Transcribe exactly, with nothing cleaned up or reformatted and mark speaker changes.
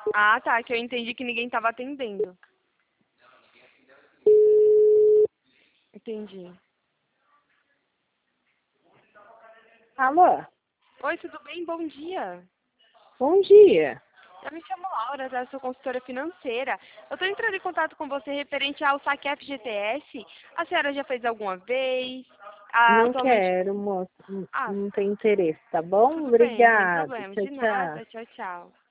Speaker 1: Ah, tá, que eu entendi que ninguém tava atendendo. Entendi.
Speaker 2: Alô?
Speaker 1: Oi, tudo bem? Bom dia.
Speaker 2: Bom dia.
Speaker 1: Eu me chamo Laura, tá? Eu sou consultora financeira. Eu tô entrando em contato com você referente ao saque F G T S. A senhora já fez alguma vez? Ah,
Speaker 2: Não
Speaker 1: atualmente...
Speaker 2: quero, moço. Não
Speaker 1: Ah,
Speaker 2: não tem interesse, tá bom?
Speaker 1: tudo bem, sem
Speaker 2: Obrigada.
Speaker 1: problema.
Speaker 2: Tchau,
Speaker 1: De
Speaker 2: tchau.
Speaker 1: nada. Tchau, tchau.